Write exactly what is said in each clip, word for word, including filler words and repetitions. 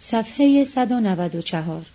صفحه صد و نود و چهار.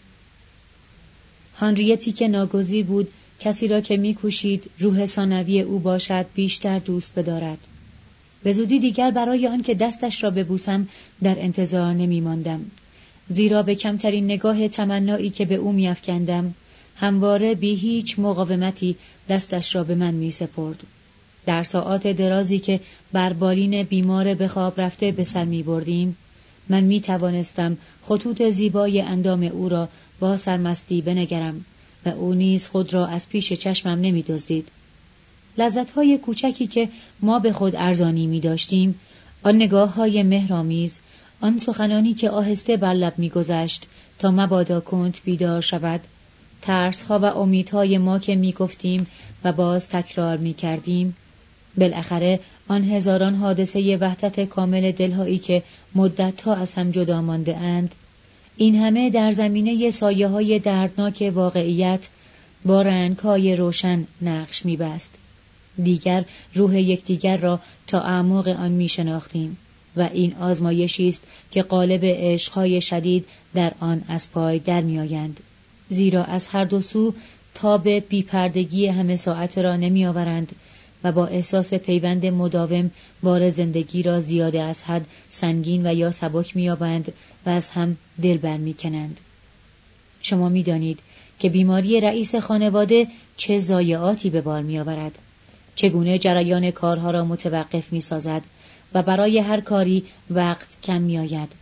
هانریتی که ناگزیر بود کسی را که می‌کوشید روح ثانوی او باشد بیشتر دوست بدارد. به زودی دیگر برای آن که دستش را ببوسم در انتظار نمی‌ماندم، زیرا به کمترین نگاه تمنایی که به او می‌افکندم همواره بی هیچ مقاومتی دستش را به من می‌سپرد. در ساعات درازی که بر بالین بیمار به خواب رفته به سر می‌بردیم، من می‌توانستم خطوط زیبای اندام او را با سرمستی بنگرم و او نیز خود را از پیش چشمم نمی‌دزدید. لذت‌های کوچکی که ما به خود ارزانی می‌داشتیم، آن نگاه‌های مهرآمیز، آن سخنانی که آهسته بر لب می‌گذشت تا مبادا کنت بیدار شود، ترس‌ها و امیدهای ما که می‌گفتیم و باز تکرار می‌کردیم، بالاخره آن هزاران حادثه وحدت کامل دلهایی که مدت‌ها از هم جدا مانده اند، این همه در زمینه سایه‌های دردناک واقعیت با رنگ‌های روشن نقش می‌بست. دیگر روح یکدیگر را تا اعماق آن می‌شناختیم و این آزمایشی است که غالب عشق‌های شدید در آن از پای در می‌آیند، زیرا از هر دو سو تاب بی‌پردگی همه ساعت را نمی‌آورند و با احساس پیوند مداوم بار زندگی را زیاده از حد سنگین و یا سبک می‌یابند و از هم دل برمی‌کنند. شما می‌دانید که بیماری رئیس خانواده چه ضایعاتی به بار می‌آورد، چگونه جریان کارها را متوقف می‌سازد و برای هر کاری وقت کم می‌آید.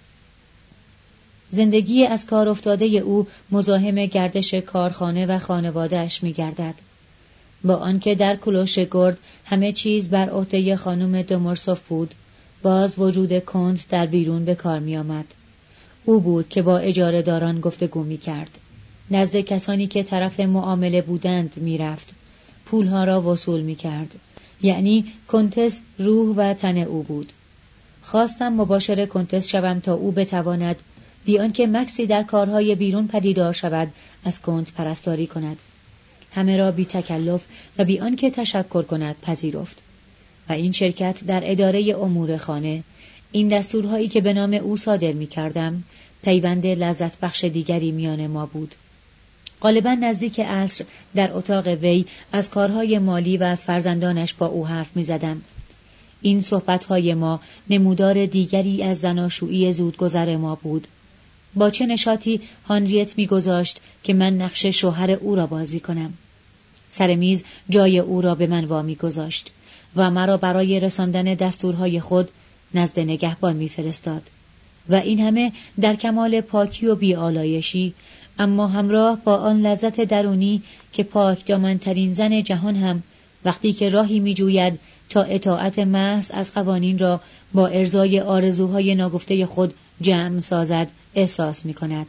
زندگی از کار افتاده او مزاحم گردش کارخانه و خانواده‌اش می‌گردد. با آنکه در کلوش گرد همه چیز بر عهده خانم دمورسوف بود، باز وجود کند در بیرون به کار می آمد. او بود که با اجاره داران گفتگو می کرد. نزد کسانی که طرف معامله بودند می رفت. پولها را وصول می کرد. یعنی کنتس روح و تن او بود. خواستم مباشر کنتس شوم تا او بتواند بی آنکه مکسی در کارهای بیرون پدیدار شود از کند پرستاری کند. همه را بی تکلف و بی آنکه تشکر کند پذیرفت. و این شرکت در اداره امور خانه، این دستورهایی که به نام او صادر می کردم، پیوند لذت بخش دیگری میان ما بود. غالبا نزدیک عصر در اتاق وی از کارهای مالی و از فرزندانش با او حرف می زدم. این صحبتهای ما نمودار دیگری از زناشویی زودگذر ما بود. با چه نشاطی هانریت می گذاشت که من نقش شوهر او را بازی کنم. سر میز جای او را به من وامی گذاشت و مرا برای رساندن دستورهای خود نزد نگهبان می فرستاد. و این همه در کمال پاکی و بی‌آلایشی، اما همراه با آن لذت درونی که پاک دامن‌ترین زن جهان هم وقتی که راهی می جوید تا اطاعت محض از قوانین را با ارضای آرزوهای ناگفته خود جمع سازد احساس می کند.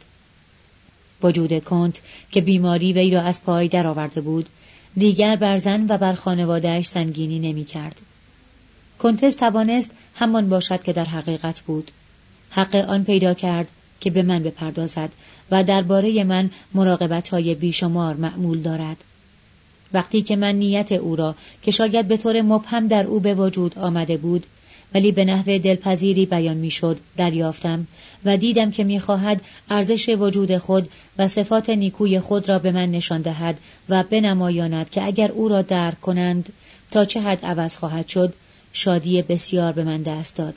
وجود کنت که بیماری وی را از پای درآورده بود، دیگر بر زن و بر خانواده‌اش سنگینی نمی کرد. کنتس توانست همان باشد که در حقیقت بود. حق آن پیدا کرد که به من بپردازد و درباره من مراقبت‌های بیشمار معمول دارد. وقتی که من نیت او را که شاید به طور مبهم در او به وجود آمده بود ولی به نحو دلپذیری بیان می‌شد دریافتم و دیدم که می‌خواهد ارزش وجود خود و صفات نیکوی خود را به من نشان دهد و بنمایاند که اگر او را درک کنند تا چه حد عوض خواهد شد، شادی بسیار به من دست داد.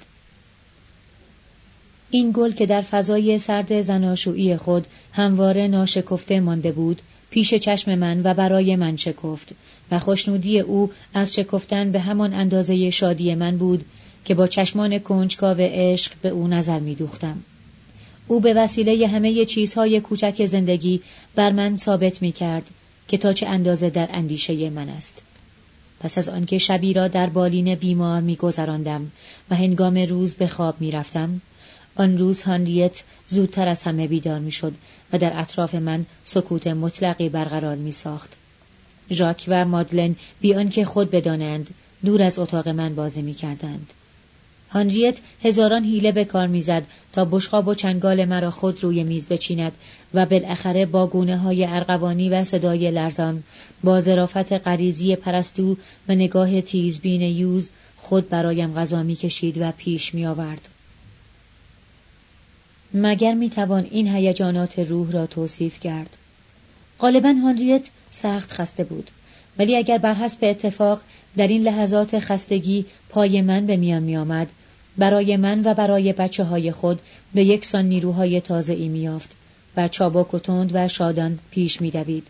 این گل که در فضای سرد زناشویی خود همواره ناشکفته مانده بود، پیش چشم من و برای من شکفت و خوشنودی او از شکفتن به همان اندازه شادی من بود که با چشمان کنجکاو عشق به او نظر می دوختم. او به وسیله همه چیزهای کوچک زندگی بر من ثابت می کرد که تا چه اندازه در اندیشه من است. پس از آنکه شبی را در بالین بیمار می گذراندم و هنگام روز به خواب می رفتم، آن روز هانریت زودتر از همه بیدار می شد و در اطراف من سکوت مطلقی برقرار می ساخت. ژاک و مادلن بی آنکه خود بدانند دور از اتاق من بازی می کردند. هانریت هزاران حیله به کار می زد تا بشقاب و چنگال مرا خود روی میز بچیند و بالاخره با گونه های ارغوانی و صدای لرزان، با ظرافت غریزی پرستو و نگاه تیزبین یوز خود برایم غذا می کشید و پیش می آورد. مگر میتوان این هیجانات روح را توصیف کرد؟ غالباً هانریت سخت خسته بود، ولی اگر بر حسب اتفاق در این لحظات خستگی پای من به میان می آمد، برای من و برای بچه های خود به یکسان نیروهای تازه ای می یافت و چابک و تند و شادان پیش می دوید.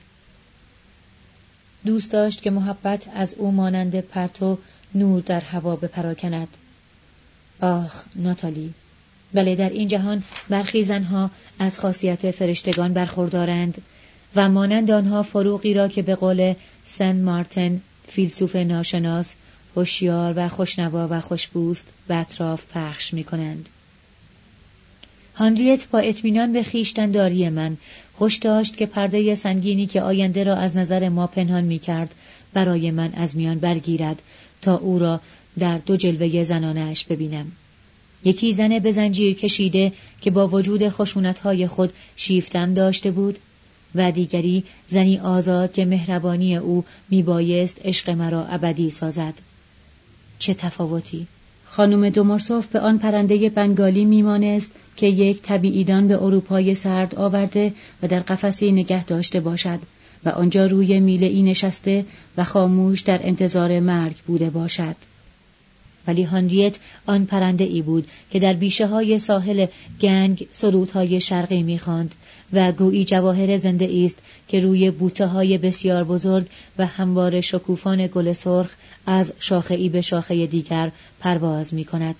دوست داشت که محبت از او مانند پرتو نور در هوا بپراکند. آخ ناتالی، بله در این جهان برخی زنها از خاصیت فرشتگان برخوردارند و مانند آنها فروغی را که به قول سن مارتن فیلسوف ناشناس هوشیار و خوشنوا و خوشبوست به اطراف پخش می کنند. هانریت با اطمینان به خویشتن‌داری من خوش داشت که پرده سنگینی که آینده را از نظر ما پنهان می کرد برای من از میان برگیرد تا او را در دو جلوه زنانه‌اش ببینم. یکی زن به زنجیر کشیده که با وجود خشونت‌های خود شیفتم داشته بود و دیگری زنی آزاد که مهربانی او میبایست عشق مرا ابدی سازد. چه تفاوتی! خانم دومورسوف به آن پرنده بنگالی میمانست که یک طبیعیدان به اروپای سرد آورده و در قفسی نگه داشته باشد و آنجا روی میله‌ای نشسته و خاموش در انتظار مرگ بوده باشد. ولی هانریت آن پرنده ای بود که در بیشه های ساحل گنگ سرودهای شرقی می‌خواند و گویی جواهر زنده است که روی بوته های بسیار بزرگ و هموار شکوفان گل سرخ از شاخه ای به شاخه دیگر پرواز می‌کند.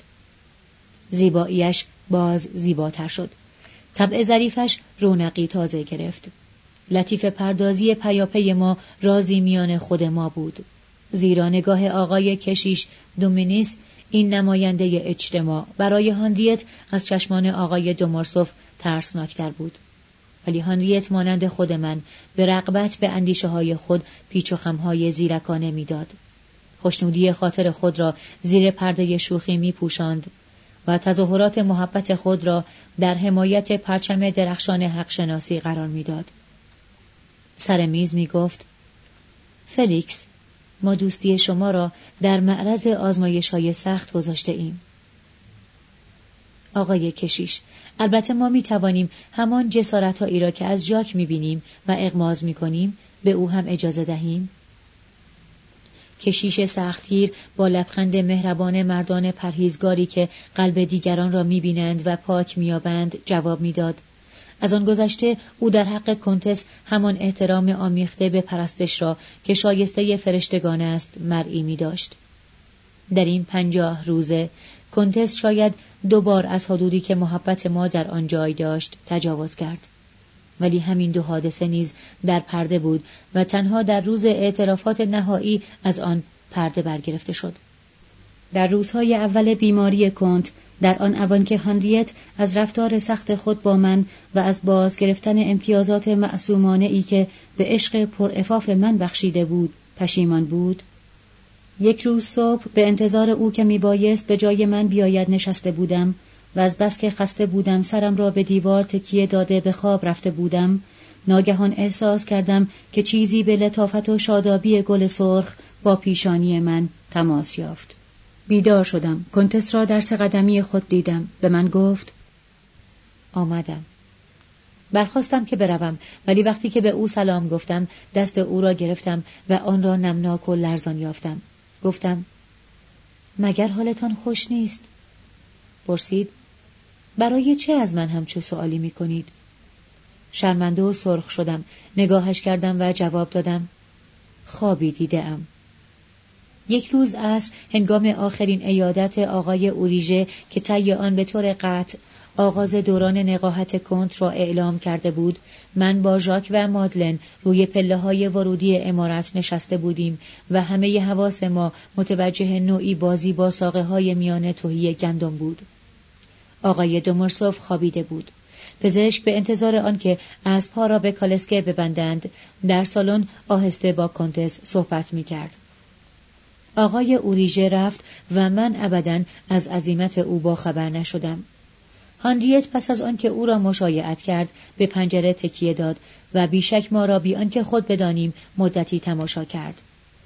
زیباییش باز زیباتر شد. طبع ظریفش رونقی تازه گرفت. لطیف پردازی پیاپی ما رازی میان خود ما بود. زیرا نگاه آقای کشیش دومینیس این نماینده اجتماع برای هانریت از چشمان آقای دومورسوف ترسناکتر بود. ولی هانریت مانند خود من به رغبت به اندیشه های خود پیچ و خمهای زیرکانه میداد. خوشنودی خاطر خود را زیر پرده شوخی می پوشاند و تظاهرات محبت خود را در حمایت پرچم درخشان حق شناسی قرار میداد. سر میز می گفت: فلیکس، ما دوستی شما را در معرض آزمایش‌های سخت گذاشته ایم. آقای کشیش، البته ما می توانیم همان جسارت‌هایی را که از ژاک می بینیم و اغماض می کنیم به او هم اجازه دهیم. کشیش سختگیر با لبخند مهربان مردان پرهیزگاری که قلب دیگران را می بینند و پاک می یابند جواب می داد: از آن گذشته او در حق کنتس همان احترام آمیخته به پرستش را که شایسته فرشتگان است مرئی می داشت. در این پنجاه روزه کنتس شاید دو بار از حدودی که محبت ما در آن جای داشت تجاوز کرد. ولی همین دو حادثه نیز در پرده بود و تنها در روز اعترافات نهایی از آن پرده برگرفته شد. در روزهای اول بیماری کنت، در آن اوان که هانریت از رفتار سخت خود با من و از باز گرفتن امتیازات معصومانه ای که به عشق پرعفاف من بخشیده بود پشیمان بود، یک روز صبح به انتظار او که می بایست به جای من بیاید نشسته بودم و از بس که خسته بودم سرم را به دیوار تکیه داده به خواب رفته بودم. ناگهان احساس کردم که چیزی به لطافت و شادابی گل سرخ با پیشانی من تماس یافت. بیدار شدم. کنتس را در سه قدمی خود دیدم. به من گفت: آمدم. برخواستم که بروم، ولی وقتی که به او سلام گفتم دست او را گرفتم و آن را نمناک و لرزان یافتم. گفتم: مگر حالتان خوش نیست؟ پرسید: برای چه از من همچو سوالی می کنید؟ شرمنده و سرخ شدم. نگاهش کردم و جواب دادم: خوابی دیدم. یک روز عصر هنگام آخرین عیادت آقای اوریژه که طی آن به طور قطع آغاز دوران نقاهت کنت را اعلام کرده بود، من با ژاک و مادلن روی پله های ورودی عمارت نشسته بودیم و همه حواس ما متوجه نوعی بازی با ساقه های میان تهی گندم بود. آقای دومورسوف خوابیده بود. پزشک به انتظار آنکه اسب‌ها را به کالسکه ببندند در سالن آهسته با کنتس صحبت می‌کرد. آقای اوریژه رفت و من ابداً از عزیمت او با خبر نشدم. هانریت پس از آن که او را مشایعت کرد به پنجره تکیه داد و بیشک ما را بی آنکه خود بدانیم مدتی تماشا کرد.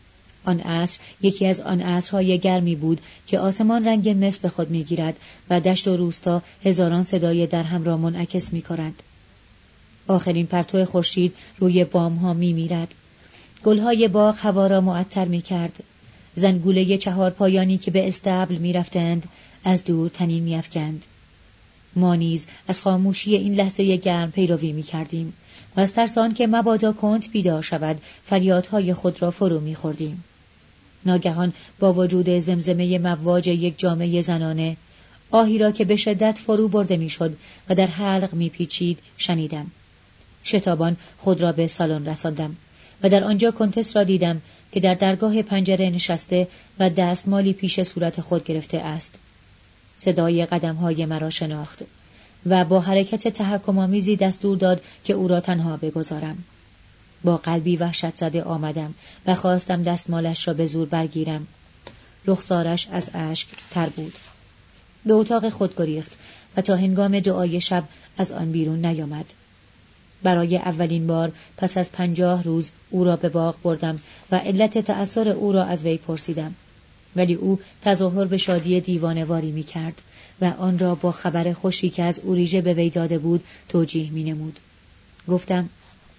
آن عصر یکی از آن عصرهای گرمی بود که آسمان رنگ مس به خود می‌گیرد و دشت و روستا هزاران صدای درهم را منعکس می‌کنند. آخرین پرتو خورشید روی بام‌ها می‌میرد. گل‌های باغ هوا را معطر می‌کرد. زنگوله چهار پایانی که به استبل می‌رفتند از دور طنین می‌افکند. ما نیز از خاموشی این لحظه گرم پیروی می‌کردیم و از ترس آنکه مبادا کنت بیدار شود فریادهای خود را فرو می‌خوردیم. ناگهان با وجود زمزمه مواج یک جامعه زنانه، آهی را که به شدت فرو برده می‌شد و در حلق می‌پیچید شنیدم. شتابان خود را به سالن رساندم و در آنجا کنتس را دیدم که در درگاه پنجره نشسته و دستمالی پیش صورت خود گرفته است. صدای قدم‌های مرا شناخت و با حرکت تحکم‌آمیزی دستور داد که او را تنها بگذارم. با قلبی وحشت زده آمدم و خواستم دستمالش را به زور برگیرم. رخسارش از اشک تر بود. به اتاق خود گریخت و تا هنگام دعای شب از آن بیرون نیامد. برای اولین بار پس از پنجاه روز او را به باغ بردم و علت تأثیر او را از وی پرسیدم. ولی او تظاهر به شادی دیوانه‌واری می کرد و آن را با خبر خوشی که از اوریژه به وی داده بود توجیه می نمود. گفتم: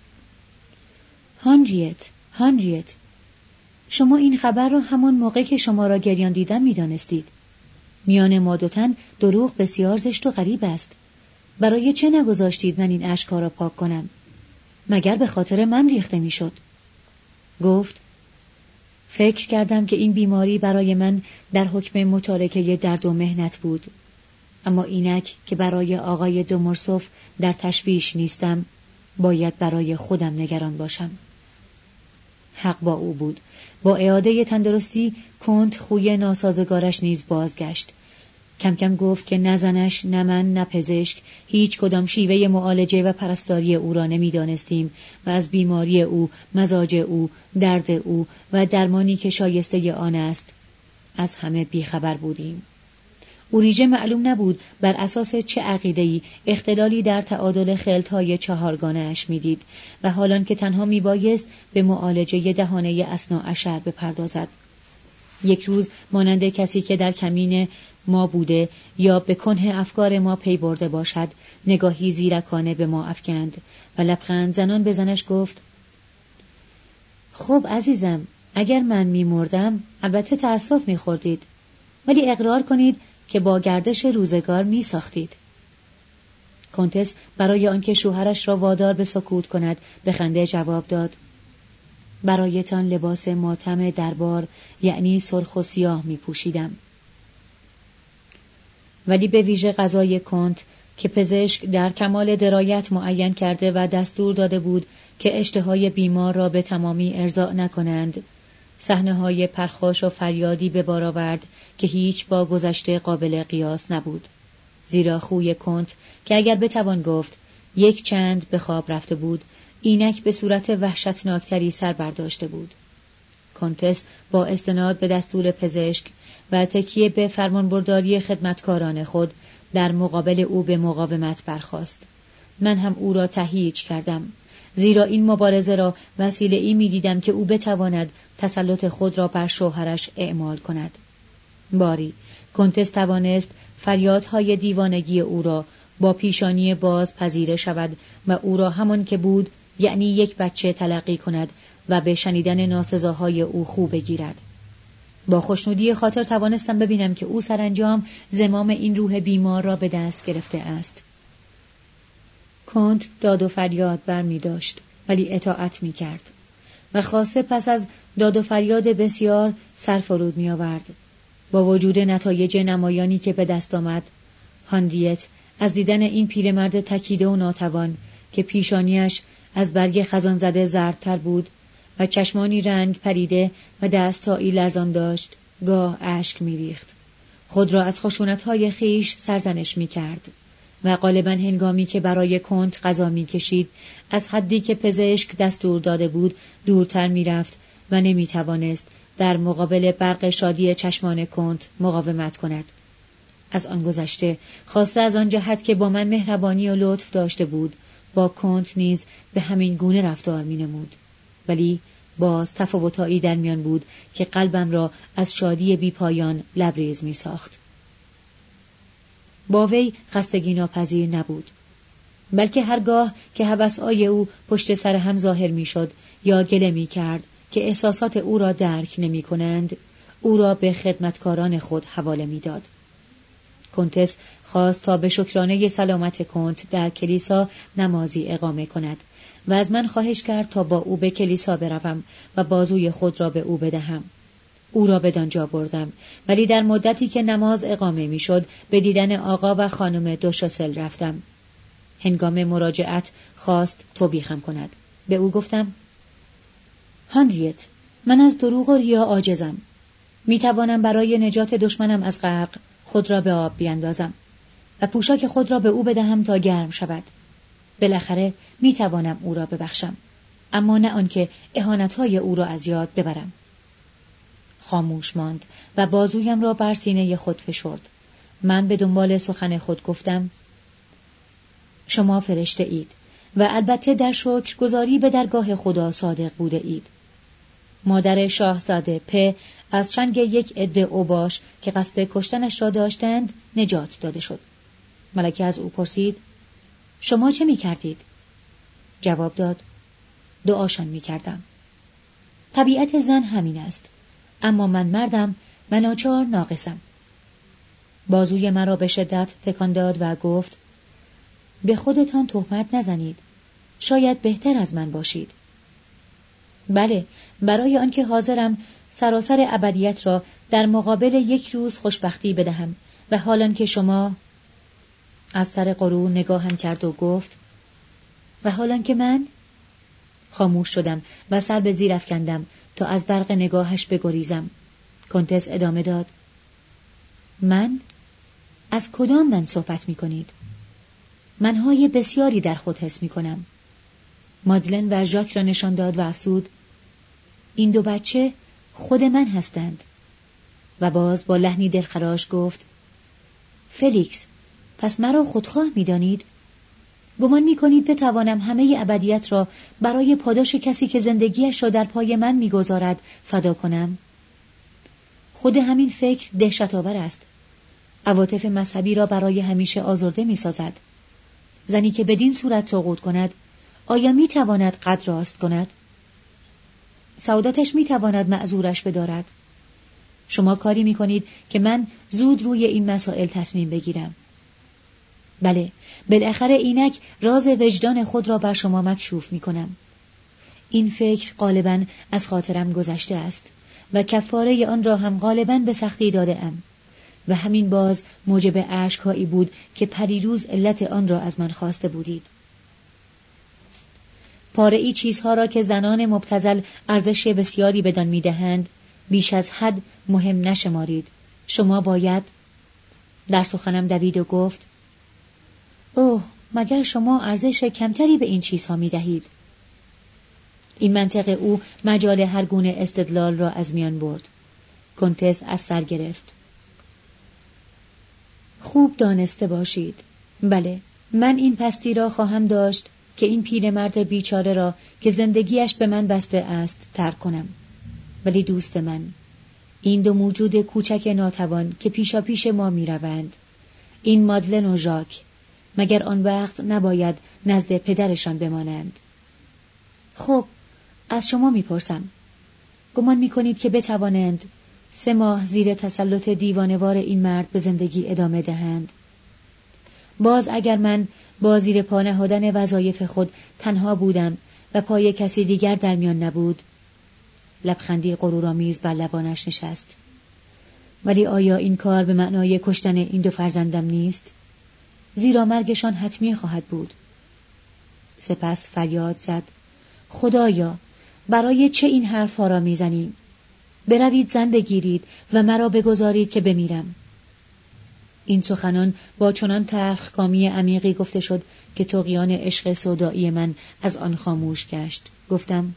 هانریت، هانریت، شما این خبر را همان موقع که شما را گریان دیدم می دانستید. میان ما دو تن دروغ بسیار زشت و غریب است. برای چه نگذاشتید من این اشک‌ها را پاک کنم؟ مگر به خاطر من ریخته می شد؟ گفت: فکر کردم که این بیماری برای من در حکم مشارکه درد و مهنت بود، اما اینک که برای آقای دومورسوف در تشویش نیستم، باید برای خودم نگران باشم. حق با او بود. با اعاده تندرستی کنت خوی ناسازگارش نیز بازگشت. کم کم گفت که نه زنش، نه من، نه پزشک هیچ کدام شیوه معالجه و پرستاری او را نمی دانستیم و از بیماری او، مزاج او، درد او و درمانی که شایسته آن است از همه بیخبر بودیم. اوریژه معلوم نبود بر اساس چه عقیده‌ای اختلالی در تعادل خلط‌های چهارگانه اش می‌دید و حالان که تنها میبایست به معالجه دهانه اثنا عشر بپردازد. یک روز مانند کسی که در کمین ما بوده یا به کنه افکار ما پی برده باشد، نگاهی زیرکانه به ما افکند و لبخند زنان به زنش گفت: خب عزیزم، اگر من می‌مردم البته تأسف می‌خوردید، ولی اقرار کنید که با گردش روزگار می‌ساختید. کنتس برای آنکه شوهرش را وادار به سکوت کند به خنده جواب داد: برایتان لباس ماتم دربار یعنی سرخ و سیاه می‌پوشیدم. ولی به ویژه قضای کنت که پزشک در کمال درایت معین کرده و دستور داده بود که اشتهای بیمار را به تمامی ارضاء نکنند، صحنه‌های پرخاش و فریادی به بار آورد که هیچ با گذشته قابل قیاس نبود. زیرا خوی کنت که اگر بتوان گفت یک چند به خواب رفته بود، اینک به صورت وحشتناکتری سر برداشته بود. کنتس با استناد به دستور پزشک و تکیه به فرمانبرداری خدمتکاران خود در مقابل او به مقاومت برخاست. من هم او را تهییج کردم، زیرا این مبارزه را وسیله ای می دیدم که او بتواند تسلط خود را بر شوهرش اعمال کند. باری کنتس توانست فریادهای دیوانگی او را با پیشانی باز پذیره شود و او را همان که بود، یعنی یک بچه، تلقی کند و به شنیدن ناسزاهای او خوب بگیرد. با خوشنودی خاطر توانستم ببینم که او سرانجام زمام این روح بیمار را به دست گرفته است. کنت داد و فریاد بر می داشت ولی اطاعت می کرد و خاصه پس از داد و فریاد بسیار سرفرود می آورد. با وجود نتایج نمایانی که به دست آمد، هانریت از دیدن این پیرمرد تکیده و ناتوان که پیشانیش از برگ خزان زده زردتر بود و چشمانی رنگ پریده و دستایی لرزان داشت، گاه اشک می ریخت. خود را از خشونت‌های خیش سرزنش می کرد و غالباً هنگامی که برای کنت غذا می کشید، از حدی که پزشک دستور داده بود دورتر می رفت و نمی توانست در مقابل برق شادی چشمان کنت مقاومت کند. از آن گذشته، خاصه از آن جهت که با من مهربانی و لطف داشته بود، با کنت نیز به همین گونه رفتار می نمود. ولی باز تفاوتایی در میان بود که قلبم را از شادی بی پایان لبریز می ساخت. با وی خستگی ناپذیر نبود، بلکه هرگاه که هوس‌های او پشت سر هم ظاهر می شد یا گله می کرد که احساسات او را درک نمی کنند، او را به خدمتکاران خود حواله می داد. کنتس خواست تا به شکرانه سلامت کنت در کلیسا نمازی اقامه کند و از من خواهش کرد تا با او به کلیسا بروم و بازوی خود را به او بدهم. او را بدانجا بردم، ولی در مدتی که نماز اقامه می شد به دیدن آقا و خانم دوشاسل رفتم. هنگام مراجعت خواست توبیخم کند. به او گفتم: هانریت، من از دروغ و ریا عاجزم. می توانم برای نجات دشمنم از غرق خود را به آب بیندازم و پوشاک خود را به او بدهم تا گرم شود. بالاخره می توانم او را ببخشم، اما نه آنکه اهانت‌های او را از یاد ببرم. خاموش ماند و بازویم را بر سینه خود فشرد. من به دنبال سخن خود گفتم: شما فرشته اید و البته در شکرگزاری به درگاه خدا صادق بوده اید. مادر شاهزاده پ از چنگ یک عده اوباش که قصد کشتنش را داشتند نجات داده شد. ملکه از او پرسید: شما چه می کردید؟ جواب داد: دعاشان می کردم. طبیعت زن همین است، اما من مردم و ناچار ناقصم. بازوی مرا به شدت تکان داد و گفت: به خودتان تهمت نزنید، شاید بهتر از من باشید. بله، برای آنکه حاضرم سراسر ابدیت را در مقابل یک روز خوشبختی بدهم و حالان که شما... از سر قرون نگاهم کرد و گفت: و حالان که من... خاموش شدم و سر به زیر افکندم تا از برق نگاهش بگریزم. کنتس ادامه داد: من؟ از کدام من صحبت می کنید؟ منهای بسیاری در خود حس می کنم. مادلن و ژاک را نشان داد و افسود: این دو بچه خود من هستند. و باز با لحنی دلخراش گفت: فلیکس، پس مرا خودخواه می دانید؟ گمان می کنید بتوانم همه ابدیت را برای پاداش کسی که زندگیش را در پای من می گذارد فدا کنم؟ خود همین فکر دهشت‌آور است. عواطف مذهبی را برای همیشه آزرده می سازد. زنی که بدین صورت سقوط کند، آیا می تواند قد راست کند؟ سعادتش می تواند معذورش بدارد. شما کاری می کنید که من زود روی این مسائل تصمیم بگیرم. بله، بالاخره اینک راز وجدان خود را بر شما مکشوف می کنم. این فکر غالباً از خاطرم گذشته است و کفاره آن را هم غالباً به سختی داده ام و همین باز موجب اشک‌هایی بود که پریروز علت آن را از من خواسته بودید. پاره‌ای چیزها را که زنان مبتذل ارزش بسیاری بدان می‌دهند بیش از حد مهم نشمارید. شما باید... در سخنم دوید و گفت: اوه، مگر شما ارزش کمتری به این چیزها می‌دهید؟ این منطق او مجال هر گونه استدلال را از میان برد. کنتس از سر گرفت. خوب دانسته باشید. بله، من این پستی را خواهم داشت که این پیرمرد بیچاره را که زندگیش به من بسته است ترک کنم. ولی دوست من، این دو موجود کوچک ناتوان که پیشا پیش ما می روند، این مادلن و ژاک، مگر آن وقت نباید نزد پدرشان بمانند؟ خب، از شما می پرسم، گمان می کنید که بتوانند سه ماه زیر تسلط دیوانوار این مرد به زندگی ادامه دهند؟ باز اگر من با زیر پا نهادن وظایف خود تنها بودم و پای کسی دیگر در میان نبود، لبخندی غرورآمیز بر لبانش نشست. ولی آیا این کار به معنای کشتن این دو فرزندم نیست؟ زیرا مرگشان حتمی خواهد بود. سپس فریاد زد: خدایا، برای چه این حرفها را میزنیم؟ بروید زن بگیرید و مرا بگذارید که بمیرم. این سخنان با چنان تلخکامی عمیقی گفته شد که طغیان عشق سودایی من از آن خاموش گشت. گفتم: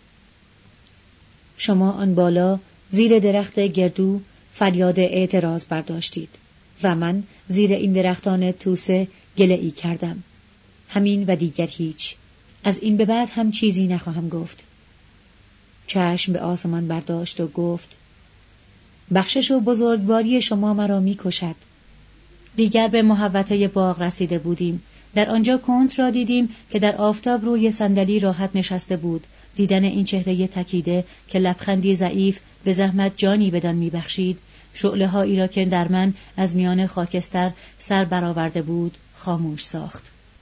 شما آن بالا زیر درخت گردو فریاد اعتراض برداشتید و من زیر این درختان توسه گله ای کردم. همین و دیگر هیچ. از این به بعد هم چیزی نخواهم گفت. چشم به آسمان برداشت و گفت: بخشش و بزرگواری شما مرا می کشد. دیگر به محوطه باغ رسیده بودیم. در آنجا کنت را دیدیم که در آفتاب روی صندلی راحت نشسته بود. دیدن این چهره تکیده که لبخندی ضعیف به زحمت جانی بدان میبخشید، شعله هایی را که در من از میان خاکستر سر برآورده بود خاموش ساخت.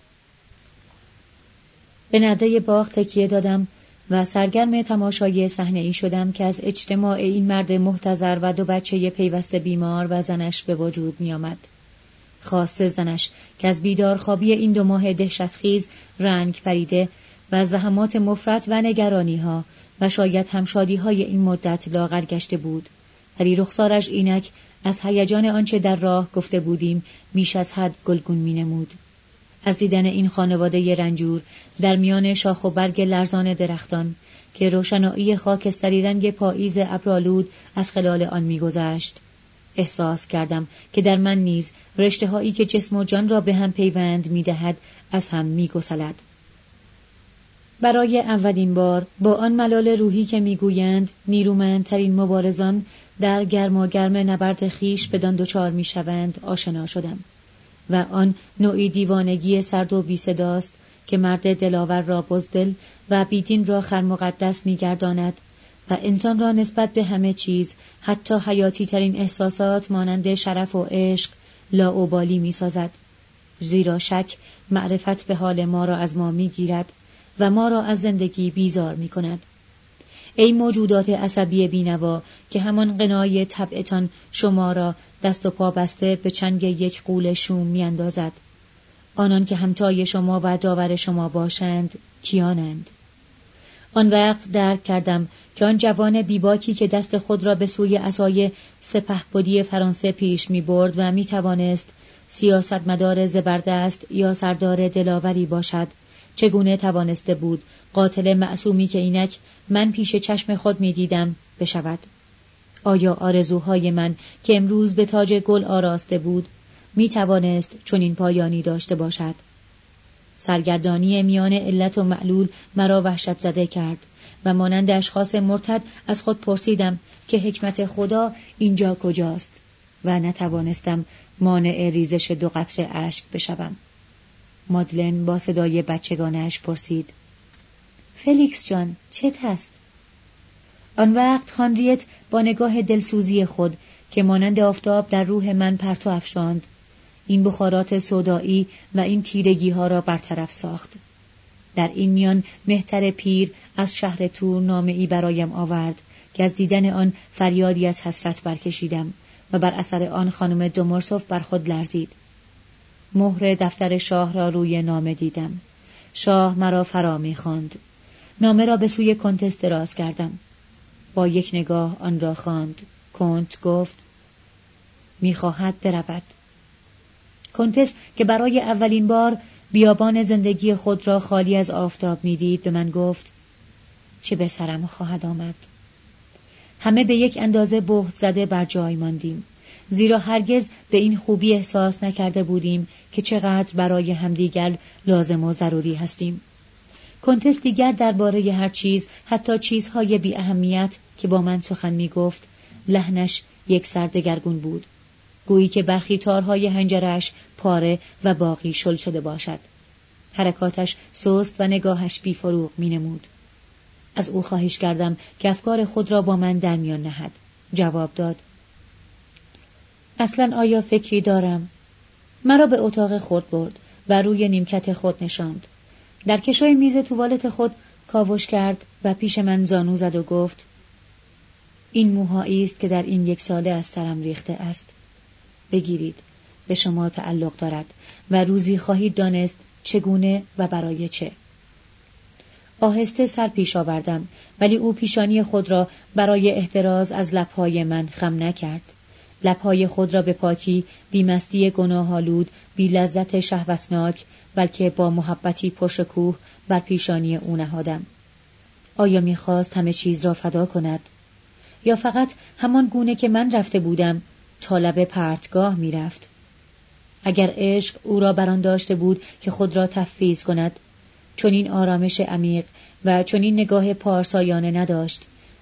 به نرده باغ تکیه دادم و سرگرم تماشای صحنه ای شدم که از اجتماع این مرد محتضر و دو بچه پیوسته بیمار و زنش به وجود می آمد. خاصه زنش که از بیدارخوابی این دو ماه دهشتخیز رنگ پریده و از زحمات مفرط و نگرانی ها و شاید هم شادی های این مدت لاغر گشته بود، ولی رخسارش اینک از هیجان آنچه در راه گفته بودیم بیش از حد گلگون می نمود. از دیدن این خانواده رنجور در میان شاخ و برگ لرزان درختان که روشنایی خاکستری رنگ پاییز ابرآلود از خلال آن می‌گذشت، احساس کردم که در من نیز رشته هایی که جسم و جان را به هم پیوند می‌دهد از هم می‌گسلد. برای اولین بار با آن ملال روحی که می‌گویند نیرومندترین مبارزان در گرماگرم نبرد خیش بدان دچار می‌شوند آشنا شدم و آن نوعی دیوانگی سرد و بی صداست که مرد دلاور را بزدل و بیدین را خرمقدس می‌گرداند و انسان را نسبت به همه چیز، حتی حیاتی ترین احساسات مانند شرف و عشق، لاابالی می‌سازد. زیرا شک معرفت به حال ما را از ما می‌گیرد و ما را از زندگی بیزار می‌کند. ای موجودات عصبی بینوا که همان قنای طبعتان شما را دست و پا بسته به چنگ یک غول شوم می‌اندازد. آنان که همتای شما و داور شما باشند کیانند؟ آن وقت درک کردم که آن جوان بیباکی که دست خود را به سوی عصای سپهبدی فرانسه پیش می برد و می توانست سیاستمدار زبردست یا سردار دلاوری باشد، چگونه توانسته بود قاتل معصومی که اینک من پیش چشم خود می دیدم بشود؟ آیا آرزوهای من که امروز به تاج گل آراسته بود می توانست چنین پایانی داشته باشد؟ سرگردانی میان علت و معلول مرا وحشت زده کرد و مانند اشخاص مرتد از خود پرسیدم که حکمت خدا اینجا کجاست و نتوانستم مانع ریزش دو قطره اشک بشوم. مادلن با صدای بچگانه‌اش پرسید: فلیکس جان، چت هست؟ آن وقت هانریت با نگاه دلسوزی خود که مانند آفتاب در روح من پرتو افشاند، این بخارات سودایی و این تیرگی ها را برطرف ساخت. در این میان مهتر پیر از شهر تور نامه‌ای برایم آورد که از دیدن آن فریادی از حسرت برکشیدم و بر اثر آن خانم دومورسوف بر خود لرزید. مهر دفتر شاه را روی نامه دیدم. شاه مرا فرا می‌خواند. نامه را به سوی کنتس دراز کردم. با یک نگاه آن را خواند. کنت گفت: می‌خواهد برود. کنتس که برای اولین بار بیابان زندگی خود را خالی از آفتاب می‌دید به من گفت: چه به سرم خواهد آمد؟ همه به یک اندازه بهت زده بر جای ماندیم، زیرا هرگز به این خوبی احساس نکرده بودیم که چقدر برای همدیگر لازم و ضروری هستیم. کنتس دیگر درباره هر چیز، حتی چیزهای بی اهمیت که با من سخن می‌گفت، لحنش یک سر دگرگون بود، گویی که برخی تارهای حنجرش پاره و باقی شل شده باشد. حرکاتش سست و نگاهش بی فروغ می نمود. از او خواهش کردم که افکار خود را با من در میان نهد. جواب داد: اصلا آیا فکری دارم؟ مرا به اتاق خود برد و روی نیمکت خود نشاند. در کشوی میز توالت خود کاوش کرد و پیش من زانو زد و گفت: این موهایی است که در این یک ساله از سرم ریخته است. بگیرید، به شما تعلق دارد و روزی خواهید دانست چگونه و برای چه. آهسته سر پیش آوردم، ولی او پیشانی خود را برای احتراز از لبهای من خم نکرد. لبهای خود را به پاکی، بی مستی گناه‌آلود، بی لذت شهوتناک، بلکه با محبتی پرشکوه بر پیشانی او نهادم. آیا می‌خواست همه چیز را فدا کند؟ یا فقط همان گونه که من رفته بودم تا لب پرتگاه می‌رفت؟ اگر عشق او را بران داشته بود که خود را تفویض کند، چنین آرامش عمیق و چنین نگاه پارسایانه نداشت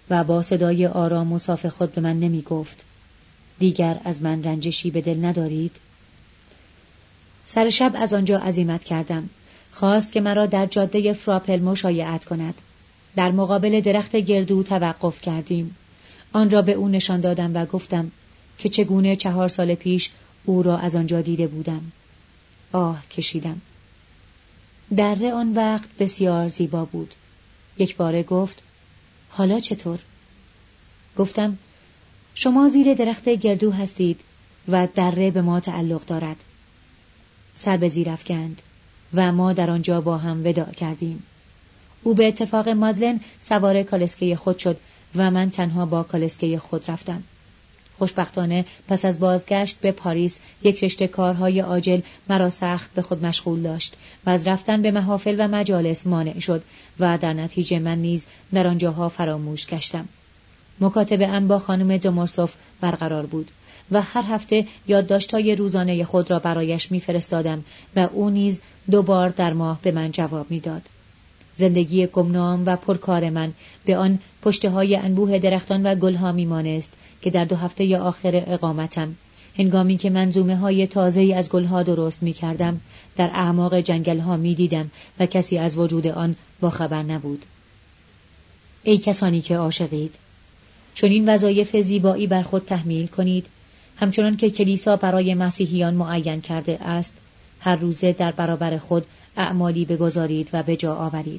و با صدای آرام و صاف خود به من نمی گفت: دیگر از من رنجشی به دل ندارید؟ سر شب از آنجا عزیمت کردم. خواست که مرا در جاده فراپل مشایعت کند. در مقابل درخت گردو توقف کردیم. آن را به او نشان دادم و گفتم که چگونه چهار سال پیش او را از آنجا دیده بودم. آه کشیدم. دره آن وقت بسیار زیبا بود. یک باره گفت: حالا چطور؟ گفتم: شما زیر درخت گردو هستید و دره به ما تعلق دارد. سر به زیر افکند و ما در آنجا با هم وداع کردیم. او به اتفاق مادلن سوار کالسکه خود شد و من تنها با کالسکه خود رفتم. خوشبختانه پس از بازگشت به پاریس یک رشته کارهای عاجل مرا سخت به خود مشغول داشت و از رفتن به محافل و مجالس مانع شد و در نتیجه من نیز در آنجاها فراموش گشتم. مکاتبه ام با خانم دومورسوف برقرار بود و هر هفته یادداشت‌های روزانه خود را برایش می‌فرستادم و او نیز دو بار در ماه به من جواب می‌داد. زندگی گمنام و پرکار من به آن پشته‌های انبوه درختان و گلها می‌مانست که در دو هفته آخر اقامتم، هنگامی که منظومه‌های تازه‌ای از گلها درست می‌کردم، در اعماق جنگل‌ها می‌دیدم و کسی از وجود آن باخبر نبود. ای کسانی که عاشقید، چون این وظایف زیبایی بر خود تحمیل کنید، همچنان که کلیسا برای مسیحیان معین کرده است، هر روزه در برابر خود اعمالی بگذارید و به جا آورید.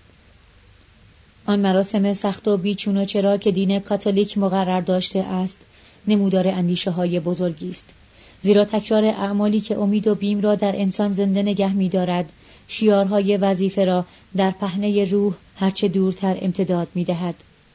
آن مراسم سخت و بیچون و چرا که دین کاتولیک مقرر داشته است، نمودار اندیشه های بزرگی است، زیرا تکرار اعمالی که امید و بیم را در انسان زنده نگه می دارد، شیارهای وظیفه را در پهنه روح هرچه دورتر امتداد می دهد.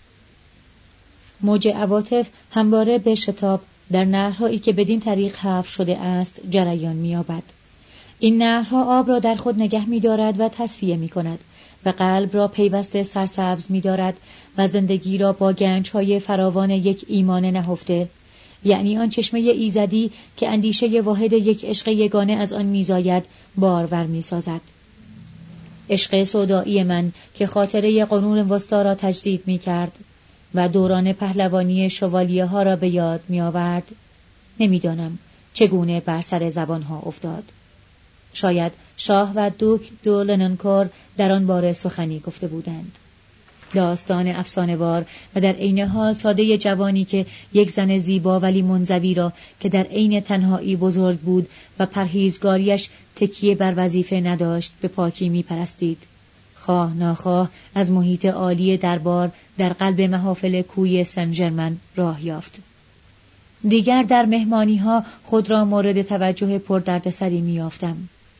موج عواطف همواره به شتاب در نهرهایی که بدین طریق حفر شده است جریان می یابد. این نهرها آب را در خود نگه می دارد و تصفیه می کند و قلب را پیوسته سرسبز می دارد و زندگی را با گنج‌های فراوان یک ایمان نهفته، یعنی آن چشمه ایزدی که اندیشه واحد یک عشق یگانه از آن می زاید، بارور می سازد. عشق سودایی من که خاطره قرون وسطی را تجدید می کرد و دوران پهلوانی شوالیه ها را به یاد می آورد، نمی دانم چگونه بر سر زبان ها افتاد. شاید شاه و دوک دو لنونکور در آن باره سخنی گفته بودند. داستان افسانه‌وار و در عین حال ساده جوانی که یک زن زیبا ولی منزوی را که در عین تنهایی بزرگ بود و پرهیزگاریش تکیه بر وظیفه نداشت به پاکی می پرستید. خواه ناخواه از محیط عالی دربار در قلب محافل کوی سن ژرمن راه یافت. دیگر در مهمانی ها خود را مورد توجه پردردسری می یافتم.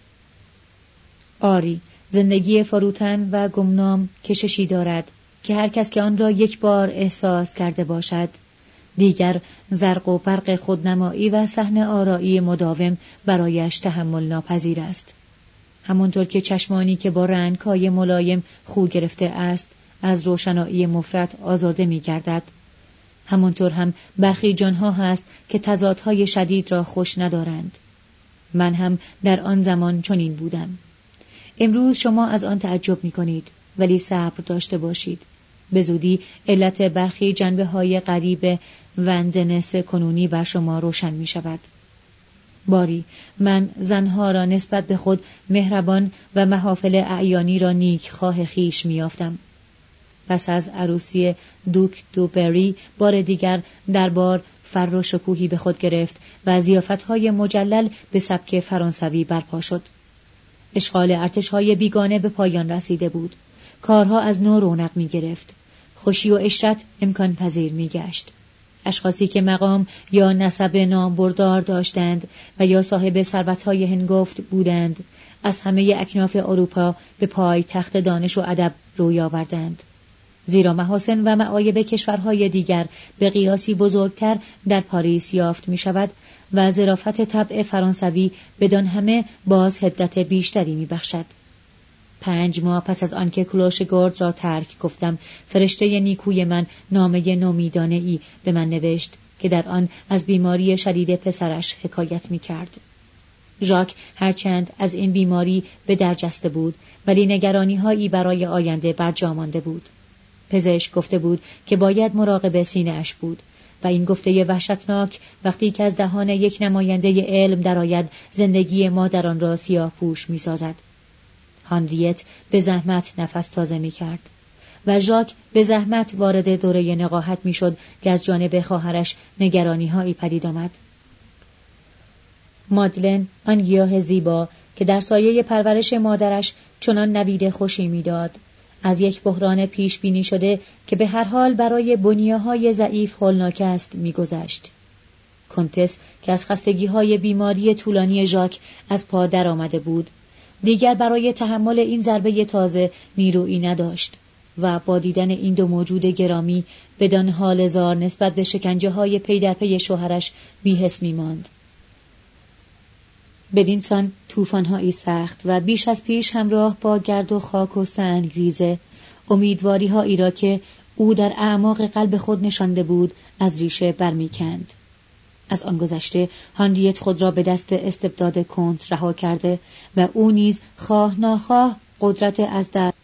آری، زندگی فروتن و گمنام کششی دارد که هر کس که آن را یک بار احساس کرده باشد، دیگر زرق و برق خودنمایی و صحنه آرایی مداوم برایش تحمل ناپذیر است. همانطور که چشمانی که با رنگ‌های ملایم خو گرفته است از روشنایی مفرط آزرده می‌گردد، همانطور هم برخی جانها هست که تضادهای شدید را خوش ندارند. من هم در آن زمان چنین بودم. امروز شما از آن تعجب می‌کنید، ولی صبر داشته باشید. به زودی علت برخی جنبه‌های غریب وندنس کنونی بر شما روشن می‌شود. باری من زنها را نسبت به خود مهربان و محافل اعیانی را نیک خواه خیش میافتم. پس از عروسی دوک دو بری بار دیگر دربار فر و شکوهی به خود گرفت و ضیافت‌های مجلل به سبک فرانسوی برپا شد. اشغال ارتش‌های بیگانه به پایان رسیده بود. کارها از نو رونق می گرفت. خوشی و عشرت امکان پذیر می گشت. اشخاصی که مقام یا نسب نامبردار داشتند و یا صاحب ثروت‌های هنگفت بودند، از همه اکناف اروپا به پای تخت دانش و ادب روی آوردند. زیرا محاسن و معایب کشورهای دیگر به قیاسی بزرگتر در پاریس یافت می شود و ظرافت طبع فرانسوی بدان همه باز حدت بیشتری می بخشد. پنج ماه پس از آنکه کلوشگورد را ترک گفتم، فرشته نیکوی من نامه نومیدانه‌ای به من نوشت که در آن از بیماری شدید پسرش حکایت می کرد. ژاک هرچند از این بیماری به درجسته بود، ولی نگرانی‌هایی برای آینده برجا مانده بود. پزشک گفته بود که باید مراقب سینه اش بود و این گفته وحشتناک وقتی که از دهان یک نماینده علم درآید زندگی مادران را سیاه‌پوش می‌سازد. هانریت به زحمت نفس تازه می‌کرد و ژاک به زحمت وارد دوره نقاهت می‌شد که از جانب خواهرش نگرانی‌هایی پدید آمد. مادلن، آن گیاه زیبا که در سایه پرورش مادرش چنان نوید خوشی می‌داد، از یک بحران پیش بینی شده که به هر حال برای بنیه‌های ضعیف هولناک است می‌گذشت. کنتس که از خستگی‌های بیماری طولانی ژاک از پا در آمده بود، دیگر برای تحمل این ضربه تازه نیرویی نداشت و با دیدن این دو موجود گرامی بدان حال زار نسبت به شکنجه‌های پی در پی شوهرش بی‌حس می‌ماند. بدینسان طوفان‌هایی سخت و بیش از پیش همراه با گرد و خاک و سنگ ریزه امیدواری‌هایی را که او در اعماق قلب خود نشانده بود از ریشه برمی‌کند. از آن گذشته هانریت خود را به دست استبداد کنت رها کرده و او نیز خواه ناخواه قدرت از دست